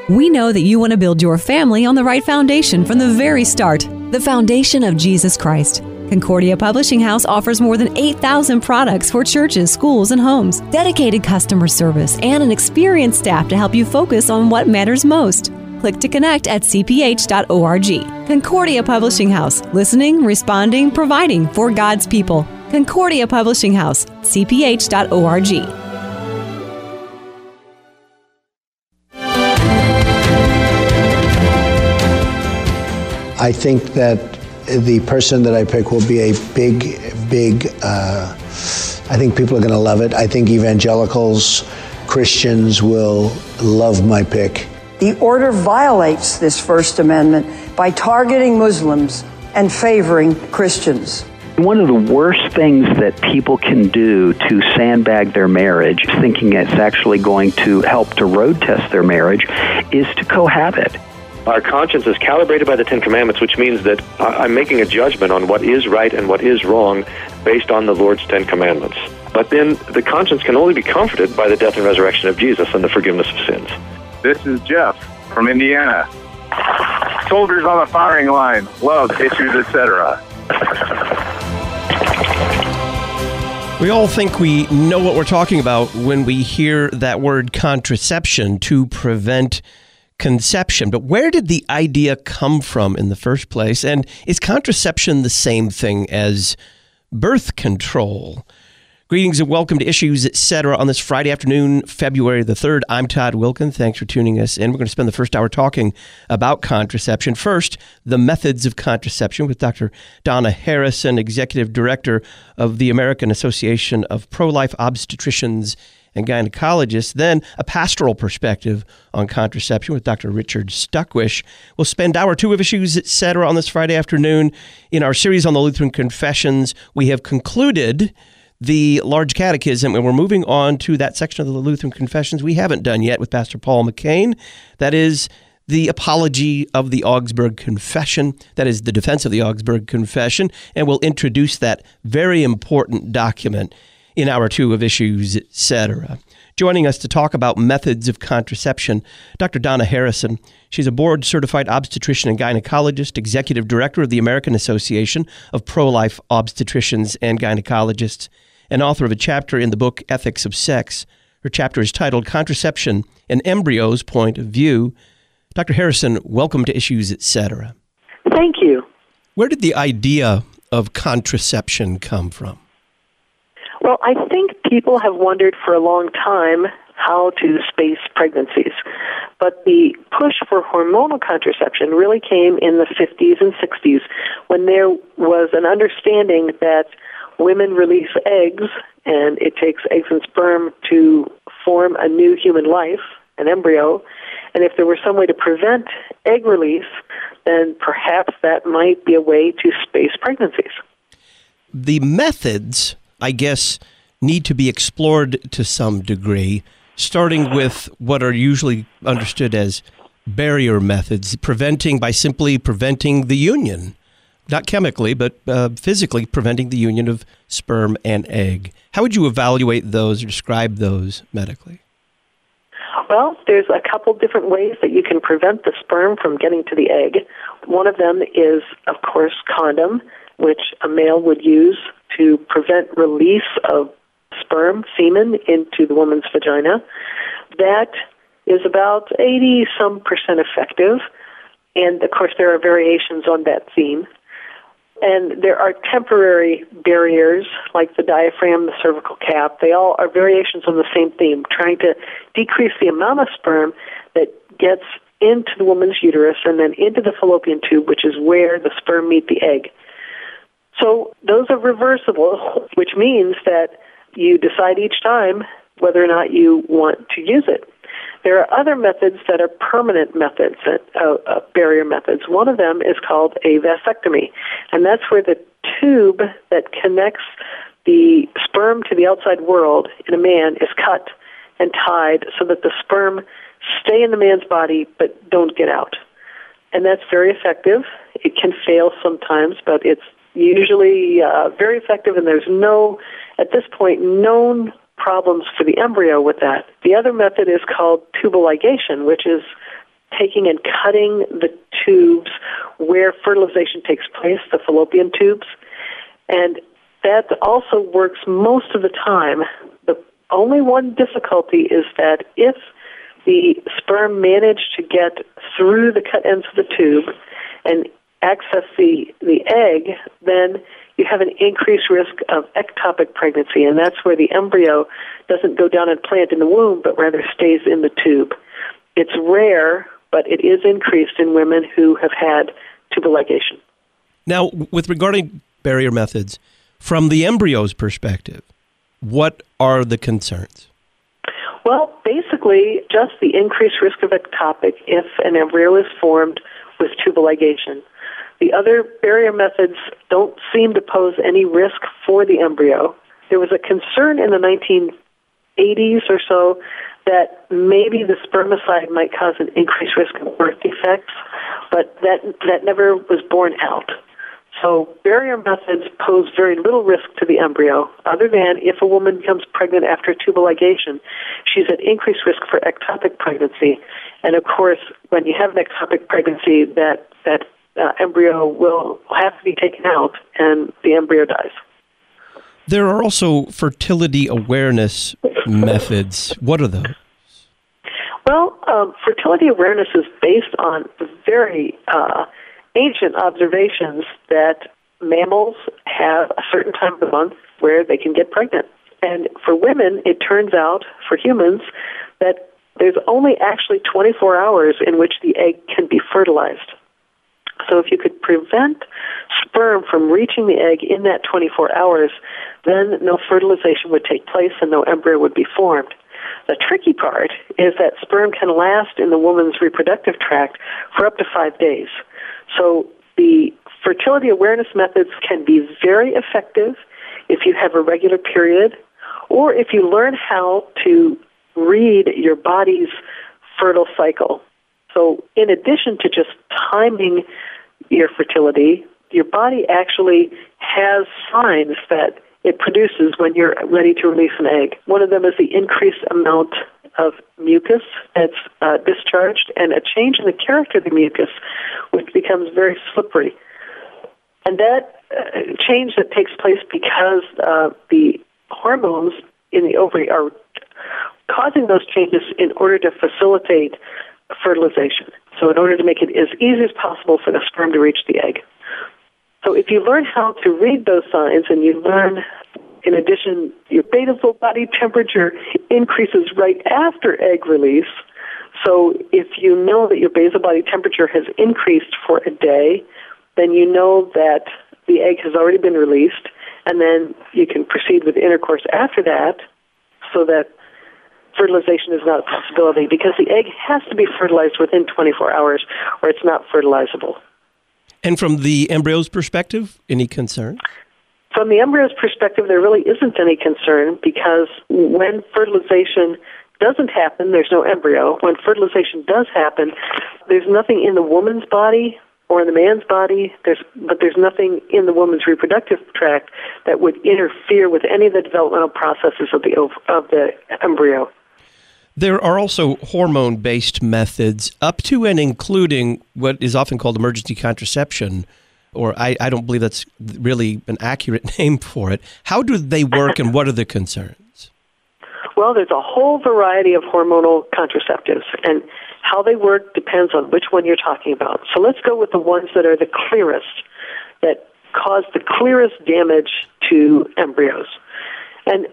We know that you want to build your family on the right foundation from the very start, the foundation of Jesus Christ. Concordia Publishing House offers more than 8,000 products for churches, schools, and homes, dedicated customer service, and an experienced staff to help you focus on what matters most. Click to connect at cph.org. Concordia Publishing House, listening, responding, providing for God's people. Concordia Publishing House, cph.org. I think that the person that I pick will be a big, I think people are going to love it. I think evangelicals, Christians will love my pick. The order violates this First Amendment by targeting Muslims and favoring Christians. One of the worst things that people can do to sandbag their marriage, thinking it's actually going to help to road test their marriage, is to cohabit. Our conscience is calibrated by the Ten Commandments, which means that I'm making a judgment on what is right and what is wrong based on the Lord's Ten Commandments. But then the conscience can only be comforted by the death and resurrection of Jesus and the forgiveness of sins. This is Jeff from Indiana. Soldiers on the firing line, love, issues, etc. We all think we know what we're talking about when we hear that word contraception, to prevent conception. But where did the idea come from in the first place? And is contraception the same thing as birth control? Greetings and welcome to Issues, Etc. on this Friday afternoon, February the 3rd. I'm Todd Wilkin. Thanks for tuning us in. We're going to spend the first hour talking about contraception. First, the methods of contraception with Dr. Donna Harrison, Executive Director of the American Association of Pro-Life Obstetricians and Gynecologists. Then a pastoral perspective on contraception with Dr. Richard Stuckwish. We'll spend hour two of Issues, Etc. on this Friday afternoon. In our series on the Lutheran Confessions, we have concluded the Large Catechism, and we're moving on to that section of the Lutheran Confessions we haven't done yet with Pastor Paul McCain. That is the Apology of the Augsburg Confession. That is the defense of the Augsburg Confession, and we'll introduce that very important document in hour two of Issues, Etc. Joining us to talk about methods of contraception, Dr. Donna Harrison. She's a board-certified obstetrician and gynecologist, executive director of the American Association of Pro-Life Obstetricians and Gynecologists, and author of a chapter in the book Ethics of Sex. Her chapter is titled Contraception, an Embryo's Point of View. Dr. Harrison, welcome to Issues, Etc. Thank you. Where did the idea of contraception come from? Well, I think people have wondered for a long time how to space pregnancies. But the push for hormonal contraception really came in the 50s and 60s when there was an understanding that women release eggs, and it takes eggs and sperm to form a new human life, an embryo. And if there were some way to prevent egg release, then perhaps that might be a way to space pregnancies. The methods, I guess, need to be explored to some degree, starting with what are usually understood as barrier methods, by simply preventing the union, not chemically, but physically preventing the union of sperm and egg. How would you evaluate those or describe those medically? Well, there's a couple different ways that you can prevent the sperm from getting to the egg. One of them is, of course, condom, which a male would use to prevent release of sperm, semen, into the woman's vagina. That is about 80-some% effective. And, of course, there are variations on that theme. And there are temporary barriers, like the diaphragm, the cervical cap. They all are variations on the same theme, trying to decrease the amount of sperm that gets into the woman's uterus and then into the fallopian tube, which is where the sperm meet the egg. So those are reversible, which means that you decide each time whether or not you want to use it. There are other methods that are permanent methods, barrier methods. One of them is called a vasectomy, and that's where the tube that connects the sperm to the outside world in a man is cut and tied so that the sperm stay in the man's body but don't get out. And that's very effective. It can fail sometimes, but it's usually very effective, and there's no, at this point, known problems for the embryo with that. The other method is called tubal ligation, which is taking and cutting the tubes where fertilization takes place, the fallopian tubes, and that also works most of the time. The only one difficulty is that if the sperm managed to get through the cut ends of the tube and access the egg, then you have an increased risk of ectopic pregnancy, and that's where the embryo doesn't go down and plant in the womb, but rather stays in the tube. It's rare, but it is increased in women who have had tubal ligation. Now, with regarding barrier methods, from the embryo's perspective, what are the concerns? Well, basically, just the increased risk of ectopic if an embryo is formed with tubal ligation. The other barrier methods don't seem to pose any risk for the embryo. There was a concern in the 1980s or so that maybe the spermicide might cause an increased risk of birth defects, but that never was borne out. So barrier methods pose very little risk to the embryo, other than if a woman becomes pregnant after tubal ligation, she's at increased risk for ectopic pregnancy. And of course, when you have an ectopic pregnancy, that embryo will have to be taken out, and the embryo dies. There are also fertility awareness methods. What are those? Well, fertility awareness is based on very ancient observations that mammals have a certain time of the month where they can get pregnant. And for women, it turns out, for humans, that there's only actually 24 hours in which the egg can be fertilized. So if you could prevent sperm from reaching the egg in that 24 hours, then no fertilization would take place and no embryo would be formed. The tricky part is that sperm can last in the woman's reproductive tract for up to 5 days. So the fertility awareness methods can be very effective if you have a regular period, or if you learn how to read your body's fertile cycle. So in addition to just timing your fertility, your body actually has signs that it produces when you're ready to release an egg. One of them is the increased amount of mucus that's discharged, and a change in the character of the mucus, which becomes very slippery. And that change that takes place because the hormones in the ovary are causing those changes in order to facilitate fertilization. So in order to make it as easy as possible for the sperm to reach the egg. So if you learn how to read those signs, and you learn, in addition, your basal body temperature increases right after egg release. So if you know that your basal body temperature has increased for a day, then you know that the egg has already been released, and then you can proceed with intercourse after that, so that fertilization is not a possibility, because the egg has to be fertilized within 24 hours or it's not fertilizable. And from the embryo's perspective, any concern? From the embryo's perspective, there really isn't any concern, because when fertilization doesn't happen, there's no embryo. When fertilization does happen, there's nothing in the woman's body or in the man's body, but there's nothing in the woman's reproductive tract that would interfere with any of the developmental processes of the embryo. There are also hormone-based methods, up to and including what is often called emergency contraception, or I don't believe that's really an accurate name for it. How do they work, and what are the concerns? Well, there's a whole variety of hormonal contraceptives, and how they work depends on which one you're talking about. So let's go with the ones that are the clearest, that cause the clearest damage to embryos. And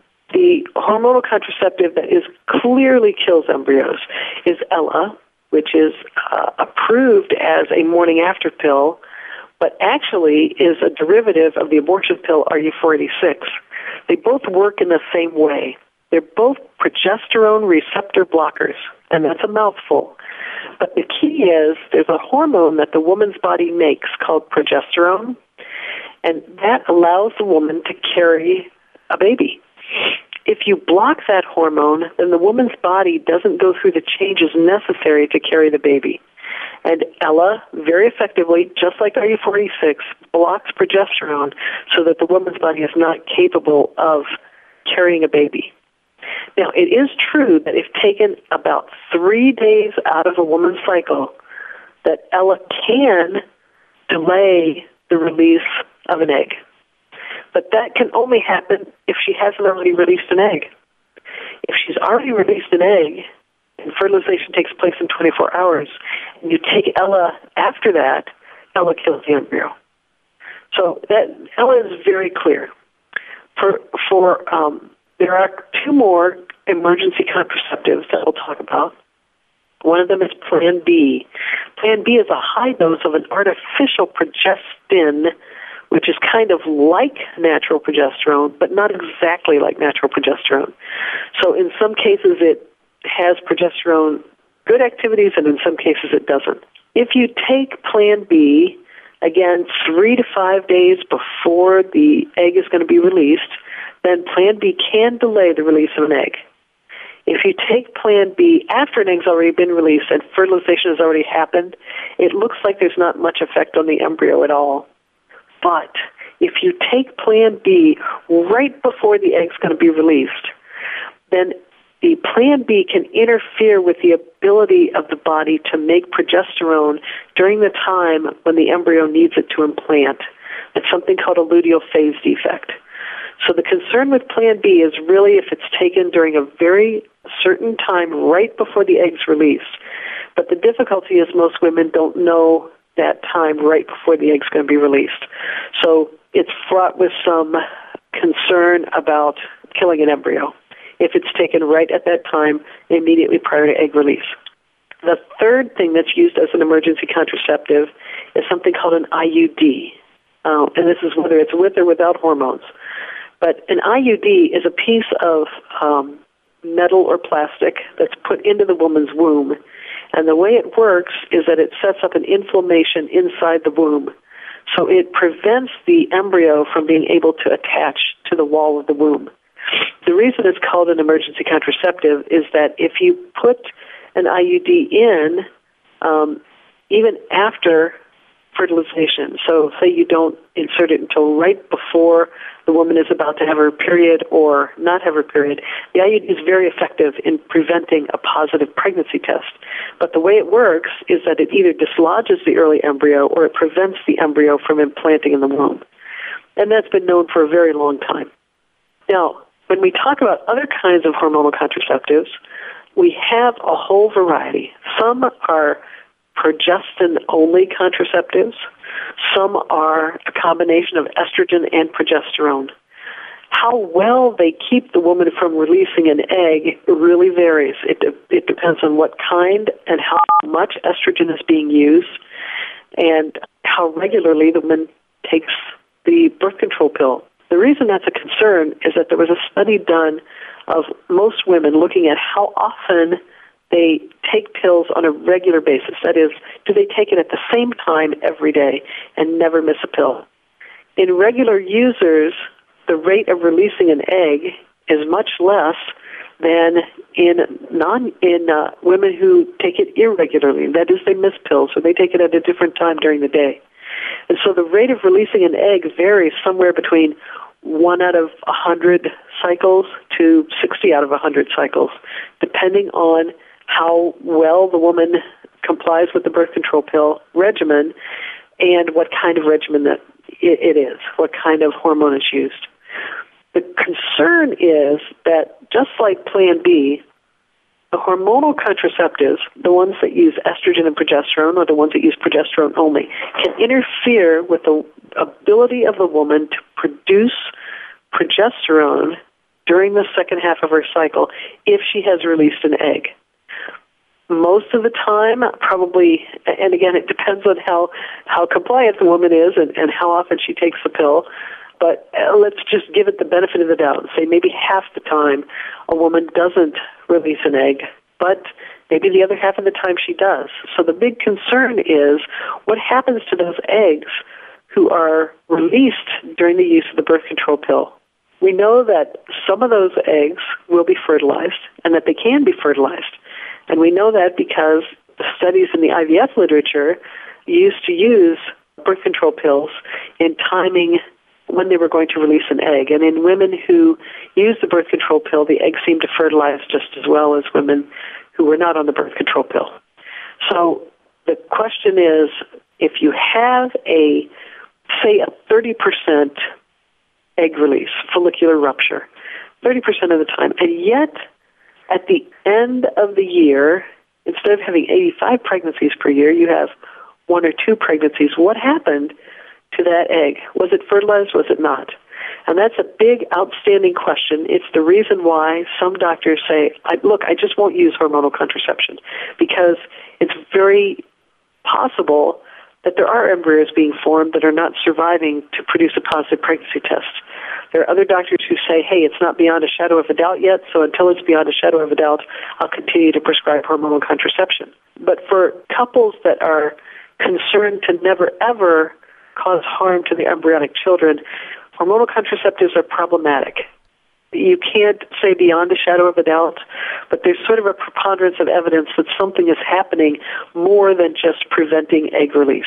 the hormonal contraceptive that clearly kills embryos is Ella, which is approved as a morning-after pill, but actually is a derivative of the abortion pill RU486. They both work in the same way. They're both progesterone receptor blockers, and that's a mouthful. But the key is there's a hormone that the woman's body makes called progesterone, and that allows the woman to carry a baby. If you block that hormone, then the woman's body doesn't go through the changes necessary to carry the baby. And Ella, very effectively, just like RU486, blocks progesterone so that the woman's body is not capable of carrying a baby. Now, it is true that if taken about 3 days out of a woman's cycle, that Ella can delay the release of an egg. But that can only happen if she hasn't already released an egg. If she's already released an egg, and fertilization takes place in 24 hours, and you take Ella after that, Ella kills the embryo. So that Ella is very clear. There are 2 more emergency contraceptives that we'll talk about. One of them is Plan B. Plan B is a high dose of an artificial progestin, which is kind of like natural progesterone, but not exactly like natural progesterone. So in some cases it has progesterone good activities, and in some cases it doesn't. If you take Plan B, again, 3 to 5 days before the egg is going to be released, then Plan B can delay the release of an egg. If you take Plan B after an egg's already been released and fertilization has already happened, it looks like there's not much effect on the embryo at all. But if you take Plan B right before the egg's going to be released, then the Plan B can interfere with the ability of the body to make progesterone during the time when the embryo needs it to implant. It's something called a luteal phase defect. So the concern with Plan B is really if it's taken during a very certain time right before the egg's released. But the difficulty is most women don't know that time right before the egg's going to be released. So it's fraught with some concern about killing an embryo if it's taken right at that time, immediately prior to egg release. The third thing that's used as an emergency contraceptive is something called an IUD. And this is whether it's with or without hormones. But an IUD is a piece of metal or plastic that's put into the woman's womb. And the way it works is that it sets up an inflammation inside the womb. So it prevents the embryo from being able to attach to the wall of the womb. The reason it's called an emergency contraceptive is that if you put an IUD in, even after fertilization, so say you don't insert it until right before the woman is about to have her period or not have her period, the IUD is very effective in preventing a positive pregnancy test. But the way it works is that it either dislodges the early embryo or it prevents the embryo from implanting in the womb. And that's been known for a very long time. Now, when we talk about other kinds of hormonal contraceptives, we have a whole variety. Some are progestin-only contraceptives. Some are a combination of estrogen and progesterone. How well they keep the woman from releasing an egg really varies. It depends on what kind and how much estrogen is being used and how regularly the woman takes the birth control pill. The reason that's a concern is that there was a study done of most women looking at how often they take pills on a regular basis. That is, do they take it at the same time every day and never miss a pill? In regular users, the rate of releasing an egg is much less than in women who take it irregularly. That is, they miss pills or they take it at a different time during the day. And so the rate of releasing an egg varies somewhere between 1 out of 100 cycles to 60 out of 100 cycles, depending on how well the woman complies with the birth control pill regimen and what kind of regimen that it is, what kind of hormone is used. The concern is that just like Plan B, the hormonal contraceptives, the ones that use estrogen and progesterone or the ones that use progesterone only, can interfere with the ability of the woman to produce progesterone during the second half of her cycle if she has released an egg. Most of the time, probably, and again, it depends on how compliant the woman is and how often she takes the pill, but let's just give it the benefit of the doubt and say maybe half the time a woman doesn't release an egg, but maybe the other half of the time she does. So the big concern is what happens to those eggs who are released during the use of the birth control pill. We know that some of those eggs will be fertilized and that they can be fertilized. And we know that because the studies in the IVF literature used to use birth control pills in timing when they were going to release an egg. And in women who used the birth control pill, the egg seemed to fertilize just as well as women who were not on the birth control pill. So the question is, if you have say a 30% egg release, follicular rupture, 30% of the time, and yet at the end of the year, instead of having 85 pregnancies per year, you have 1 or 2 pregnancies. What happened to that egg? Was it fertilized? Was it not? And that's a big, outstanding question. It's the reason why some doctors say, look, I just won't use hormonal contraception, because it's very possible that there are embryos being formed that are not surviving to produce a positive pregnancy test. There are other doctors who say, hey, it's not beyond a shadow of a doubt yet, so until it's beyond a shadow of a doubt, I'll continue to prescribe hormonal contraception. But for couples that are concerned to never, ever cause harm to the embryonic children, hormonal contraceptives are problematic. You can't say beyond a shadow of a doubt, but there's sort of a preponderance of evidence that something is happening more than just preventing egg release.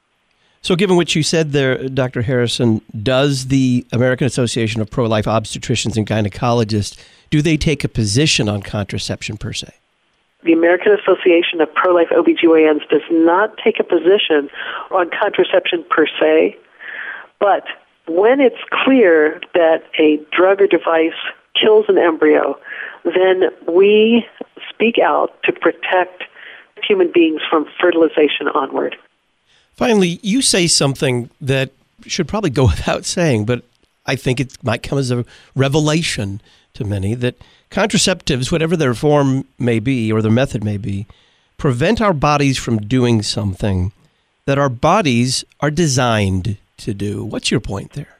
So given what you said there, Dr. Harrison, does the American Association of Pro-Life Obstetricians and Gynecologists, do they take a position on contraception per se? The American Association of Pro-Life OBGYNs does not take a position on contraception per se, but when it's clear that a drug or device kills an embryo, then we speak out to protect human beings from fertilization onward. Finally, you say something that should probably go without saying, but I think it might come as a revelation to many, that contraceptives, whatever their form may be or their method may be, prevent our bodies from doing something that our bodies are designed to do. What's your point there?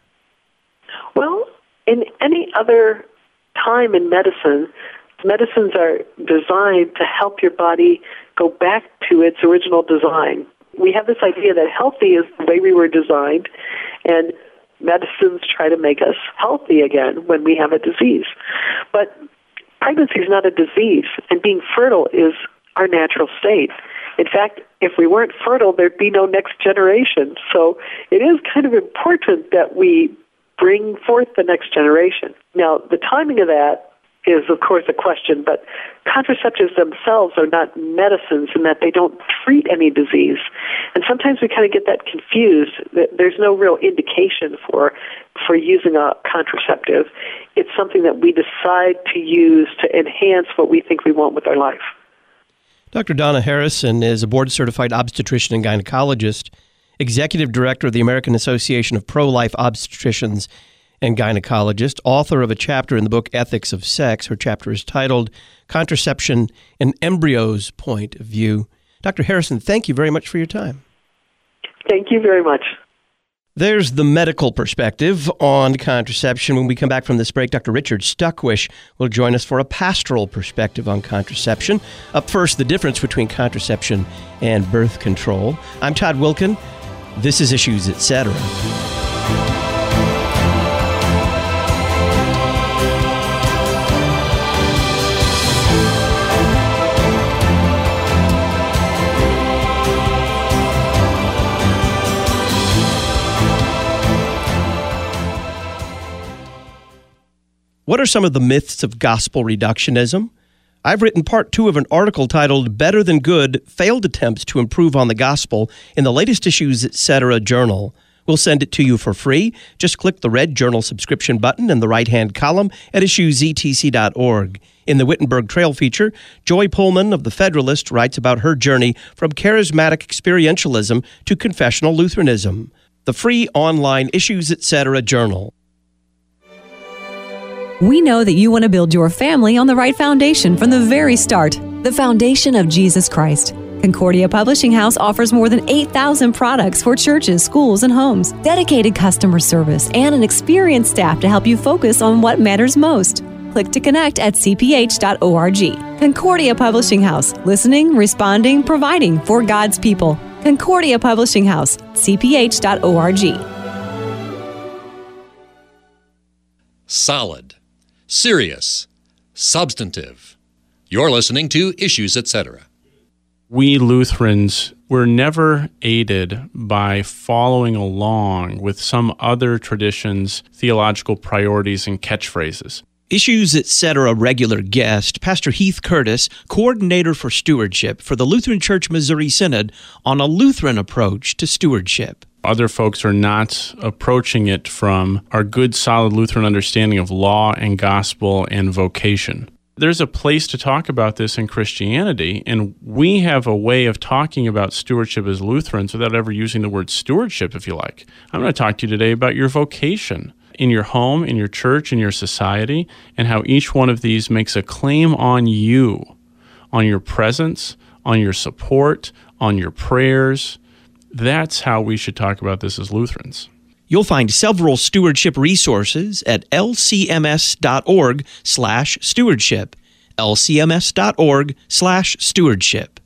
Well, in any other time in medicine, medicines are designed to help your body go back to its original design. We have this idea that healthy is the way we were designed, and medicines try to make us healthy again when we have a disease. But pregnancy is not a disease, and being fertile is our natural state. In fact, if we weren't fertile, there'd be no next generation. So it is kind of important that we bring forth the next generation. Now, the timing of that is, of course, a question, but contraceptives themselves are not medicines in that they don't treat any disease. And sometimes we kind of get that confused. There's no real indication for using a contraceptive. It's something that we decide to use to enhance what we think we want with our life. Dr. Donna Harrison is a board-certified obstetrician and gynecologist, executive director of the American Association of Pro-Life Obstetricians and Gynecologists, author of a chapter in the book Ethics of Sex. Her chapter is titled Contraception: An Embryo's Point of View. Dr. Harrison, thank you very much for your time. Thank you very much. There's the medical perspective on contraception. When we come back from this break, Dr. Richard Stuckwish will join us for a pastoral perspective on contraception. Up first, the difference between contraception and birth control. I'm Todd Wilkin. This is Issues, Etc. What are some of the myths of gospel reductionism? I've written part 2 of an article titled Better Than Good, Failed Attempts to Improve on the Gospel in the latest Issues, Etc. journal. We'll send it to you for free. Just click the red journal subscription button in the right-hand column at issuesetc.org. In the Wittenberg Trail feature, Joy Pullman of The Federalist writes about her journey from charismatic experientialism to confessional Lutheranism. The free online Issues, Etc. journal. We know that you want to build your family on the right foundation from the very start, the foundation of Jesus Christ. Concordia Publishing House offers more than 8,000 products for churches, schools, and homes, dedicated customer service, and an experienced staff to help you focus on what matters most. Click to connect at cph.org. Concordia Publishing House, listening, responding, providing for God's people. Concordia Publishing House, cph.org. Solid. Serious. Substantive. You're listening to Issues, Etc. We Lutherans were never aided by following along with some other tradition's theological priorities and catchphrases. Issues Etc. regular guest, Pastor Heath Curtis, coordinator for stewardship for the Lutheran Church Missouri Synod, on a Lutheran approach to stewardship. Other folks are not approaching it from our good, solid Lutheran understanding of law and gospel and vocation. There's a place to talk about this in Christianity, and we have a way of talking about stewardship as Lutherans without ever using the word stewardship, if you like. I'm going to talk to you today about your vocation in your home, in your church, in your society, and how each one of these makes a claim on you, on your presence, on your support, on your prayers. That's how we should talk about this as Lutherans. You'll find several stewardship resources at lcms.org/stewardship, lcms.org/stewardship.